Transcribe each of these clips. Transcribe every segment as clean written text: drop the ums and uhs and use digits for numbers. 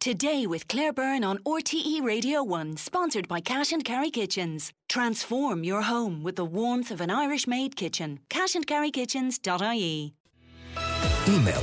Today with Claire Byrne on RTE Radio 1, sponsored by Cash and Carry Kitchens. Transform your home with the warmth of an Irish-made kitchen. cashandcarrykitchens.ie. Email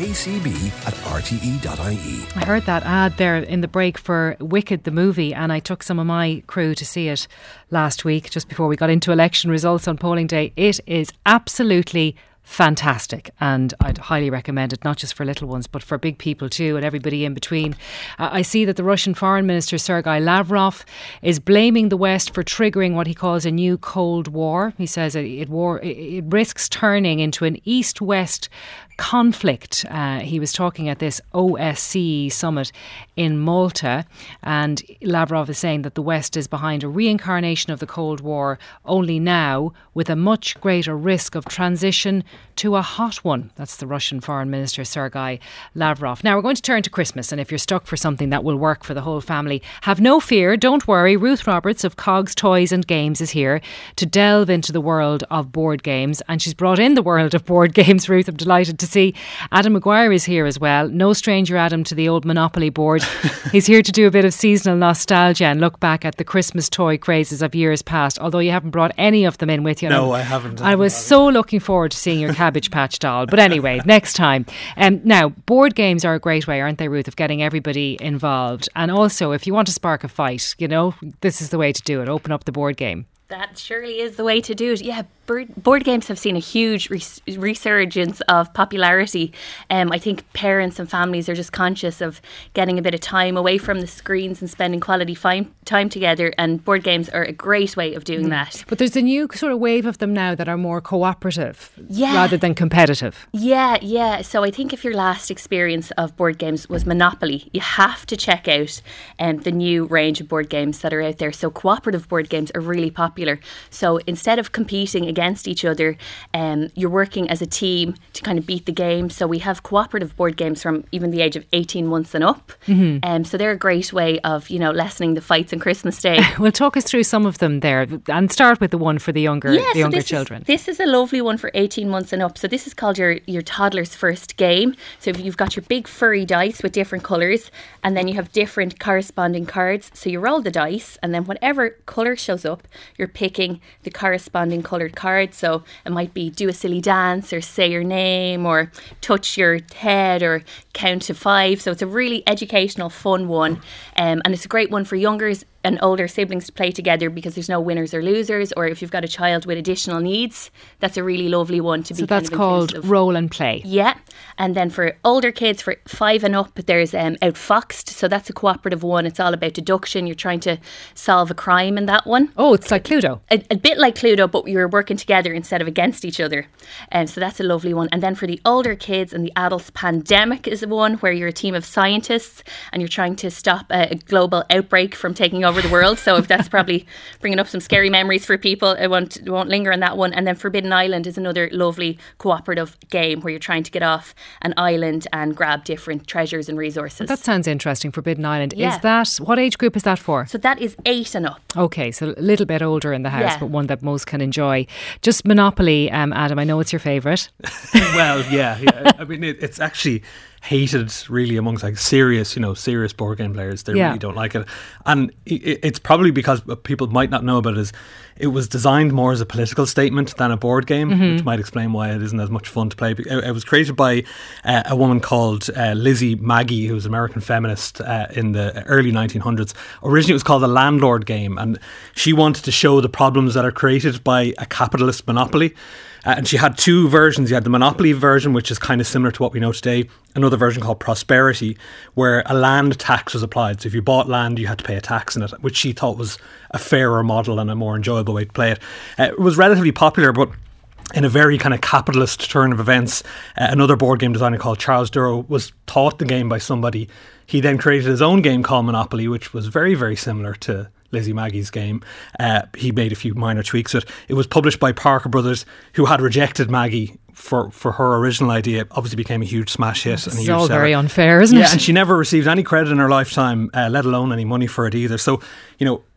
todaycb@rte.ie. I heard that ad there in the break for Wicked the movie, and I took some of my crew to see it last week just before we got into election results on polling day. It is absolutely fantastic, and I'd highly recommend it, not just for little ones but for big people too, and everybody in between. I see that the Russian Foreign Minister Sergei Lavrov is blaming the West for triggering what he calls a new Cold War. He says it risks turning into an East-West conflict. He was talking at this OSCE summit in Malta, and Lavrov is saying that the West is behind a reincarnation of the Cold War, only now with a much greater risk of transition to a hot one. That's the Russian Foreign Minister Sergei Lavrov. Now we're going to turn to Christmas, and if you're stuck for something that will work for the whole family, have no fear, don't worry. Ruth Roberts of Cogs Toys and Games is here to delve into the world of board games, and she's brought in the world of board games. Ruth, I'm delighted to see. Adam Maguire is here as well. No stranger, Adam, to the old Monopoly board. He's here to do a bit of seasonal nostalgia and look back at the Christmas toy crazes of years past, although you haven't brought any of them in with you. No, I haven't. I was so looking forward to seeing your Cabbage Patch doll. But anyway, next time. Now, board games are a great way, aren't they, Ruth, of getting everybody involved. And also, if you want to spark a fight, you know, this is the way to do it. Open up the board game. That surely is the way to do it. Yeah, board games have seen a huge resurgence of popularity. I think parents and families are just conscious of getting a bit of time away from the screens and spending quality time together, and board games are a great way of doing that. But there's a new sort of wave of them now that are more cooperative rather than competitive. Yeah. So I think if your last experience of board games was Monopoly, you have to check out the new range of board games that are out there. So cooperative board games are really popular. So instead of competing against each other, you're working as a team to kind of beat the game. So we have cooperative board games from even the age of 18 months and up. So they're a great way of, lessening the fights on Christmas Day. Well, talk us through some of them there, and start with the one for the younger children. This is a lovely one for 18 months and up. So this is called your toddler's first game. So you've got your big furry dice with different colours, and then you have different corresponding cards. So you roll the dice, and then whatever colour shows up, you're picking the corresponding coloured card. So it might be do a silly dance, or say your name, or touch your head, or count to 5. So it's a really educational, fun one, and it's a great one for youngers and older siblings to play together, because there's no winners or losers. Or if you've got a child with additional needs, that's a really lovely one to be. So that's called Roll and Play. Yeah. And then for older kids, for 5 and up, there's Outfoxed. So that's a cooperative one. It's all about deduction. You're trying to solve a crime in that one. Oh, it's like Cluedo. A bit like Cluedo, but you're working together instead of against each other. So that's a lovely one. And then for the older kids and the adults, Pandemic is the one where you're a team of scientists and you're trying to stop a global outbreak from taking over the world. So if that's probably bringing up some scary memories for people, I won't linger on that one. And then Forbidden Island is another lovely cooperative game where you're trying to get off an island and grab different treasures and resources. That sounds interesting, Forbidden Island. Yeah. Is that, what age group is that for? So that is 8 and up. Okay, so a little bit older in the house, but one that most can enjoy. Just Monopoly, Adam, I know it's your favourite. Well, yeah. I mean, it's actually hated really amongst serious board game players. They really don't like it, and it's probably because people might not know about it. It was designed more as a political statement than a board game, which might explain why it isn't as much fun to play. It was created by a woman called Lizzie Magie, who was an American feminist in the early 1900s. Originally it was called the Landlord Game, and she wanted to show the problems that are created by a capitalist monopoly. And she had 2 versions. You had the Monopoly version, which is kind of similar to what we know today. Another version called Prosperity, where a land tax was applied. So if you bought land, you had to pay a tax in it, which she thought was a fairer model and a more enjoyable way to play it. It was relatively popular, but in a very kind of capitalist turn of events, another board game designer called Charles Duro was taught the game by somebody. He then created his own game called Monopoly, which was very, very similar to Lizzie Maggie's game. He made a few minor tweaks to it. It was published by Parker Brothers, who had rejected Maggie for her original idea. It obviously became a huge smash hit. It's all very unfair, isn't it? Yeah, and she never received any credit in her lifetime, let alone any money for it either. So,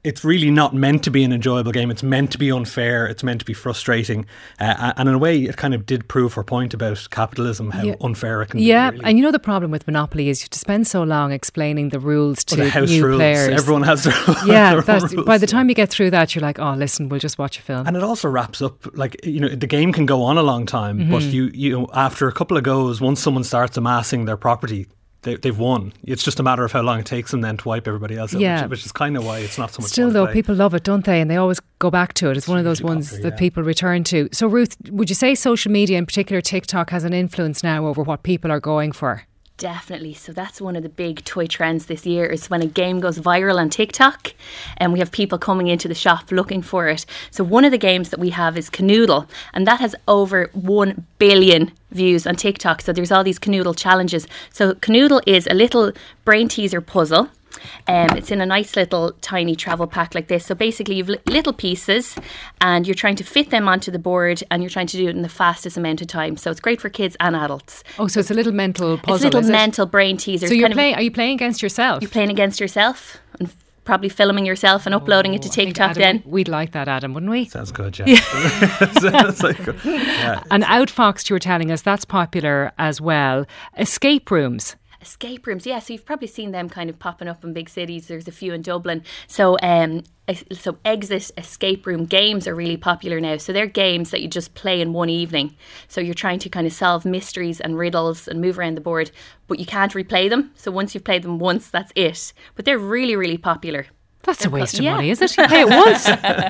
it's really not meant to be an enjoyable game. It's meant to be unfair. It's meant to be frustrating. And in a way, it kind of did prove her point about capitalism, how unfair it can be. Yeah, really. And you know the problem with Monopoly is you have to spend so long explaining the rules to the house new rules. players. Everyone has their own, yeah, their own rules. By the time you get through that, you're like, oh, listen, we'll just watch a film. And it also wraps up, like, the game can go on a long time, but you after a couple of goes, once someone starts amassing their property, they've won. It's just a matter of how long it takes them then to wipe everybody else out, which is kind of why it's not so much Still, fun to though, play. people love it, don't they? And they always go back to it. It's one of those ones popular, that people return to. So, Ruth, would you say social media, in particular TikTok, has an influence now over what people are going for? Definitely. So that's one of the big toy trends this year, is when a game goes viral on TikTok and we have people coming into the shop looking for it. So one of the games that we have is Canoodle, and that has over 1 billion views on TikTok. So there's all these Canoodle challenges. So Canoodle is a little brain teaser puzzle. It's in a nice little tiny travel pack like this. So basically you've little pieces and you're trying to fit them onto the board, and you're trying to do it in the fastest amount of time. So it's great for kids and adults. Oh, so it's a little mental puzzle, It's a little mental brain teaser. So are you playing against yourself? You're playing against yourself and probably filming yourself and uploading it to TikTok. Adam, then we'd like that, Adam, wouldn't we? Sounds good, yeah. Sounds like, yeah. And Outfox, you were telling us, that's popular as well. Escape rooms. Escape rooms, yeah. So you've probably seen them kind of popping up in big cities. There's a few in Dublin. So exit escape room games are really popular now. So they're games that you just play in one evening. So you're trying to kind of solve mysteries and riddles and move around the board, but you can't replay them. So once you've played them once, that's it. But they're really, really popular. That's a waste of money, is it? You pay it once.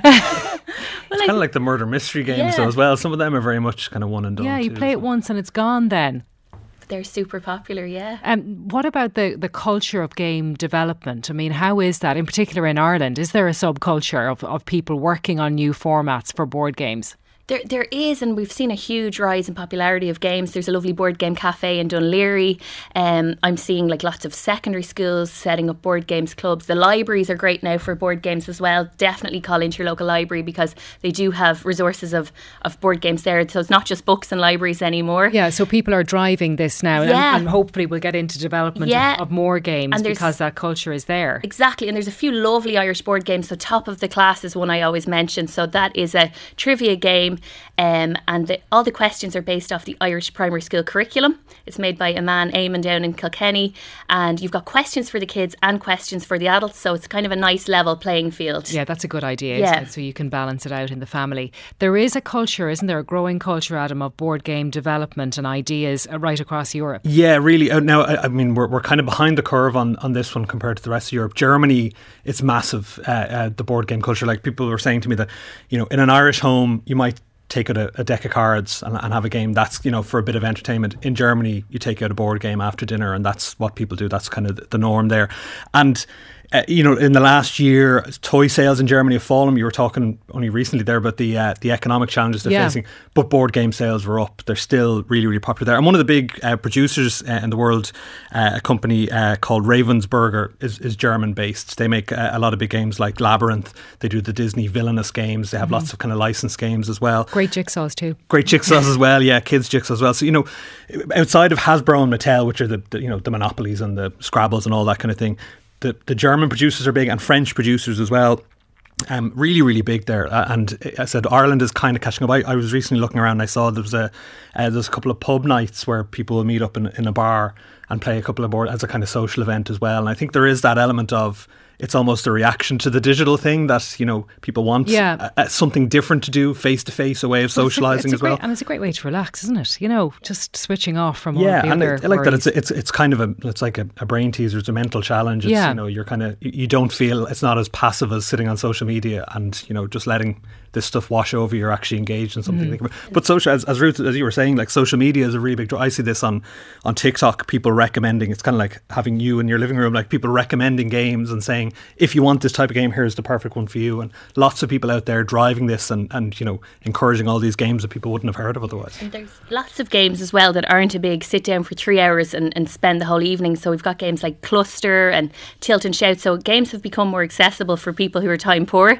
It's kind of like the murder mystery games though, as well. Some of them are very much kind of one and done. Yeah, you play it once and it's gone then. They're super popular, yeah. What about the culture of game development? I mean, how is that, in particular in Ireland? Is there a subculture of people working on new formats for board games? There is, and we've seen a huge rise in popularity of games. There's a lovely board game cafe in Dunleary. I'm seeing like lots of secondary schools setting up board games clubs. The libraries are great now for board games as well. Definitely call into your local library, because they do have resources of board games there. So it's not just books and libraries anymore. Yeah, so people are driving this now, and hopefully we'll get into development of more games, because that culture is there. Exactly, and there's a few lovely Irish board games. So Top of the Class is one I always mention. So that is a trivia game. And all the questions are based off the Irish primary school curriculum. It's made by a man, Eamon, down in Kilkenny, and you've got questions for the kids and questions for the adults, so it's kind of a nice level playing field. Yeah, that's a good idea, isn't it? So you can balance it out in the family. There is a culture, isn't there, a growing culture, Adam, of board game development and ideas right across Europe. Yeah, really. Now, I mean, we're kind of behind the curve on this one compared to the rest of Europe. Germany, it's massive, the board game culture. Like, people were saying to me that, in an Irish home, you might take out a deck of cards and have a game. That's, for a bit of entertainment. In Germany, you take out a board game after dinner, and that's what people do. That's kind of the norm there. And in the last year, toy sales in Germany have fallen. You were talking only recently there about the economic challenges they're facing, but board game sales were up. They're still really, really popular there. And one of the big producers in the world, a company called Ravensburger, is German based. They make a lot of big games like Labyrinth. They do the Disney Villainous games. They have lots of kind of licensed games as well. Great jigsaws too. Great jigsaws as well. Yeah, kids jigsaws as well. So outside of Hasbro and Mattel, which are the Monopolies and the Scrabbles and all that kind of thing, the German producers are big, and French producers as well. Really, really big there. And I said Ireland is kind of catching up. I was recently looking around and I saw there's a couple of pub nights where people will meet up in a bar and play a couple of board as a kind of social event as well. And I think there is that element of, it's almost a reaction to the digital thing that, people want something different to do, face-to-face, a way of socialising as well. And it's a great way to relax, isn't it? Just switching off from all the and other I like worries. that it's kind of it's like a brain teaser. It's a mental challenge. It's, you're kind of, you don't feel, it's not as passive as sitting on social media and, just letting this stuff wash over. You're actually engaged in something. But social, as Ruth, as you were saying, like, social media is a really big draw. I see this on TikTok, people recommending, it's kind of like having you in your living room, like people recommending games and saying, if you want this type of game, here's the perfect one for you. And lots of people out there driving this and encouraging all these games that people wouldn't have heard of otherwise. And there's lots of games as well that aren't a big sit down for 3 hours and spend the whole evening. So we've got games like Cluster and Tilt and Shout. So games have become more accessible for people who are time poor.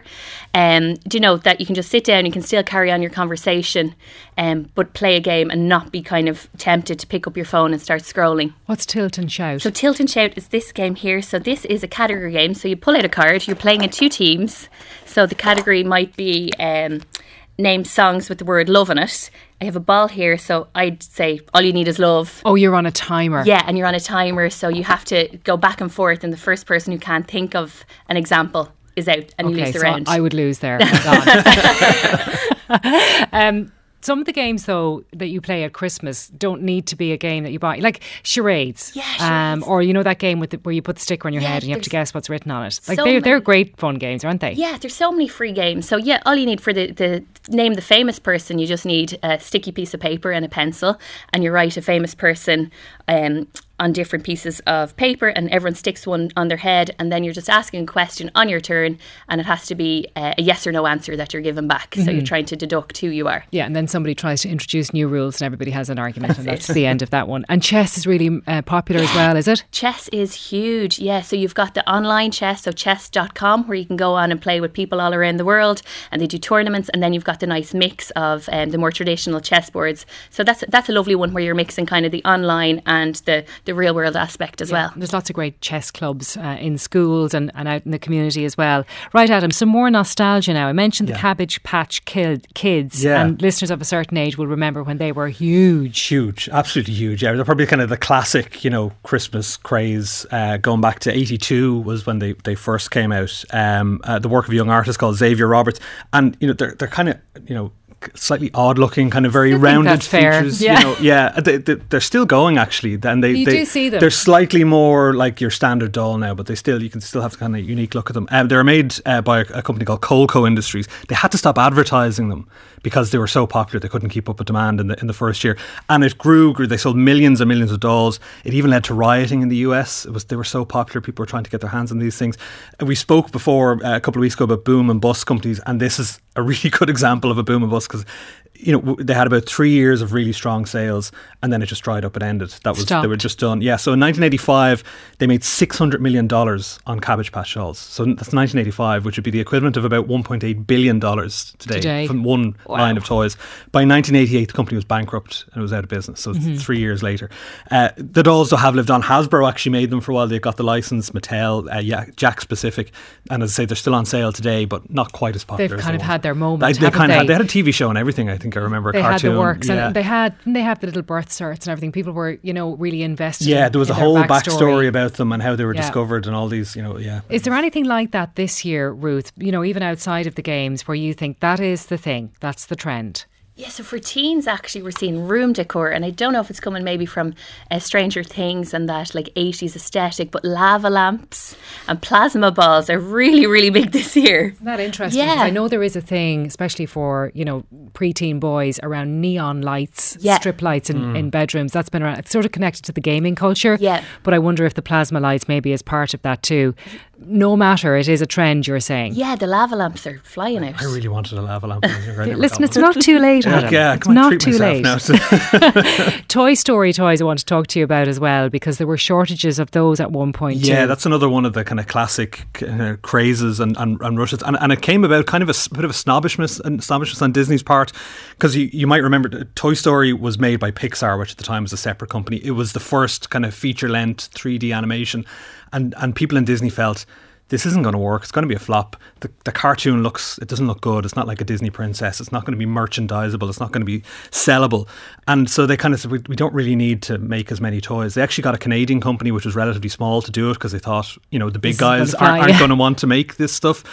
That you can just sit down, you can still carry on your conversation, but play a game and not be kind of tempted to pick up your phone and start scrolling. What's Tilt and Shout? So Tilt and Shout is this game here. So this is a category game. game. So you pull out a card. You're playing in 2 teams. So the category might be name songs with the word love in it. I have a ball here, so I'd say All You Need Is Love. Oh, you're on a timer. Yeah, and you're on a timer, so you have to go back and forth, and the first person who can't think of an example is out, and you lose the round. I would lose there. Some of the games, though, that you play at Christmas don't need to be a game that you buy. Like charades. Yeah, charades. Or, you know, that game where you put the sticker on your head and you have to guess what's written on it. Like, so they're great fun games, aren't they? Yeah, there's so many free games. So, yeah, all you need for the name the famous person, you just need a sticky piece of paper and a pencil, and you write a famous person on different pieces of paper, and everyone sticks one on their head, and then you're just asking a question on your turn, and it has to be a yes or no answer that you're given back. So you're trying to deduct who you are. Yeah, and then somebody tries to introduce new rules and everybody has an argument, and that's the end of that one. And chess is really popular as well, is it? Chess is huge, yeah. So you've got the online chess, so chess.com, where you can go on and play with people all around the world, and they do tournaments, and then you've got the nice mix of the more traditional chess boards. So that's a lovely one where you're mixing kind of the online and the real world aspect as well. There's lots of great chess clubs in schools and out in the community as well. Right, Adam, some more nostalgia now. I mentioned the Cabbage Patch Kids, and listeners of a certain age will remember when they were huge. Huge, absolutely huge. Yeah, they're probably kind of the classic, you know, Christmas craze. Going back to 82 was when they first came out. The work of a young artist called Xavier Roberts, and you know they're kind of, you know, slightly odd looking, kind of very rounded features. Yeah. You know, they're still going actually. And you do see them. They're slightly more like your standard doll now, but you can still have the kind of unique look at them. They were made by a company called Colco Industries. They had to stop advertising them because they were so popular. They couldn't keep up with demand in the first year, and it grew. They sold millions and millions of dolls. It even led to rioting in the US. They were so popular, people were trying to get their hands on these things. We spoke before a couple of weeks ago about boom and bust companies, and this is a really good example of a boom and bust, because you know they had about 3 years of really strong sales, and then it just dried up and ended. They were just done. Yeah, so in 1985 they made $600 million on Cabbage Patch dolls. So that's 1985, which would be the equivalent of about $1.8 billion today from one line of toys. By 1988 the company was bankrupt and it was out of business. So 3 years later, the dolls though have lived on. Hasbro actually made them for a while. They got the license. Mattel, Jakks Pacific, and as I say, they're still on sale today, but not quite as popular. They've kind of had their moment. They had a TV show and everything. I think I remember a cartoon. They had the works, and they have the little birth certs and everything. People were, you know, really invested. Yeah, there was a whole backstory about them and how they were discovered and all these, you know. Yeah. Is there anything like that this year, Ruth? You know, even outside of the games, where you think that is the thing, that's the trend? Yeah, so for teens, actually, we're seeing room decor, and I don't know if it's coming maybe from Stranger Things and that like 80s aesthetic, but lava lamps and plasma balls are really, really big this year. Isn't that interesting? Yeah. I know there is a thing, especially for, you know, preteen boys, around neon lights, strip lights in bedrooms. That's been around. It's sort of connected to the gaming culture. Yeah. But I wonder if the plasma lights maybe is part of that too. No matter, it is a trend, you're saying. Yeah, the lava lamps are flying out. I really wanted a lava lamp. Listen, it's not too late. Yeah, it's not too late. Toy Story toys I want to talk to you about as well, because there were shortages of those at one point too. Yeah, that's another one of the kind of classic crazes and rushes, and it came about kind of a bit of a snobbishness on Disney's part, because you might remember Toy Story was made by Pixar, which at the time was a separate company. It was the first kind of feature-length 3D animation, and people in Disney felt, this isn't going to work. It's going to be a flop. The cartoon it doesn't look good. It's not like a Disney princess. It's not going to be merchandisable. It's not going to be sellable. And so they kind of said, we don't really need to make as many toys. They actually got a Canadian company, which was relatively small, to do it, because they thought, you know, the big guys aren't going to want to make this stuff.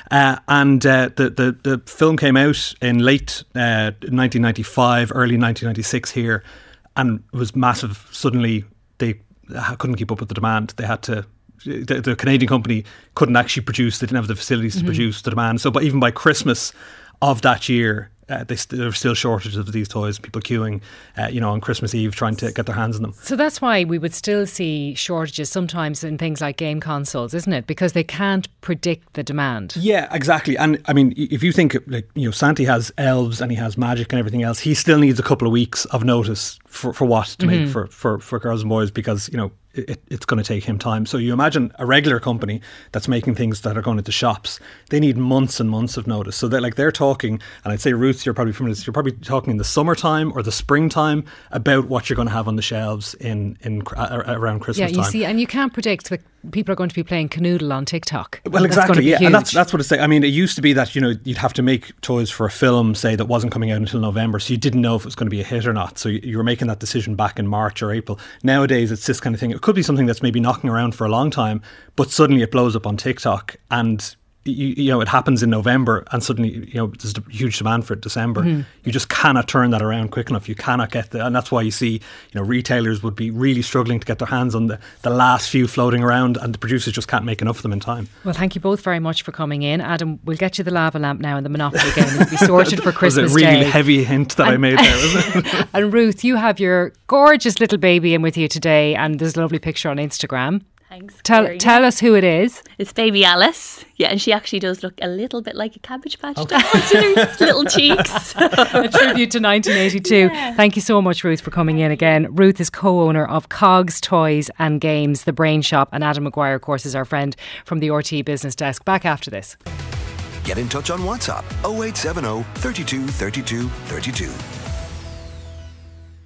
The film came out in late 1995, early 1996 here, and it was massive. Suddenly they couldn't keep up with the demand. They had to. The Canadian company couldn't actually produce. They didn't have the facilities to produce the demand. So, but even by Christmas of that year, there were still shortages of these toys. People queuing, on Christmas Eve trying to get their hands on them. So that's why we would still see shortages sometimes in things like game consoles, isn't it? Because they can't predict the demand. Yeah, exactly. And I mean, if you think, like, you know, Santa has elves and he has magic and everything else, he still needs a couple of weeks of notice for what to make for girls and boys, because, you know, it's going to take him time. So you imagine a regular company that's making things that are going into shops, they need months and months of notice. So they're talking, and I'd say, Ruth, you're probably familiar, you're probably talking in the summertime or the springtime about what you're going to have on the shelves in around Christmas time. Yeah, you see, and you can't predict people are going to be playing Canoodle on TikTok. Well, exactly, yeah. Huge. And that's what it's saying. I mean, it used to be that, you'd have to make toys for a film, say, that wasn't coming out until November, so you didn't know if it was going to be a hit or not. So you were making that decision back in March or April. Nowadays, it's this kind of thing. It could be something that's maybe knocking around for a long time, but suddenly it blows up on TikTok, and it happens in November, and suddenly there's a huge demand for it December. You just cannot turn that around quick enough. You cannot get and that's why you see retailers would be really struggling to get their hands on the last few floating around, and the producers just can't make enough of them in time. Well, thank you both very much for coming in. Adam, we'll get you the lava lamp now and the Monopoly game. It'll be sorted for Christmas Day. Was a really Day. heavy hint that I made there, isn't it? And Ruth, you have your gorgeous little baby in with you today, and there's a lovely picture on Instagram. Thanks. Tell us who it is. It's baby Alice. Yeah, and she actually does look a little bit like a Cabbage Patch doll to her little cheeks. A tribute to 1982. Yeah. Thank you so much, Ruth, for coming in again. Ruth is co-owner of Cogs Toys and Games, the Brain Shop, and Adam Maguire, of course, is our friend from the RTE Business Desk. Back after this. Get in touch on WhatsApp 0870 32 32 32.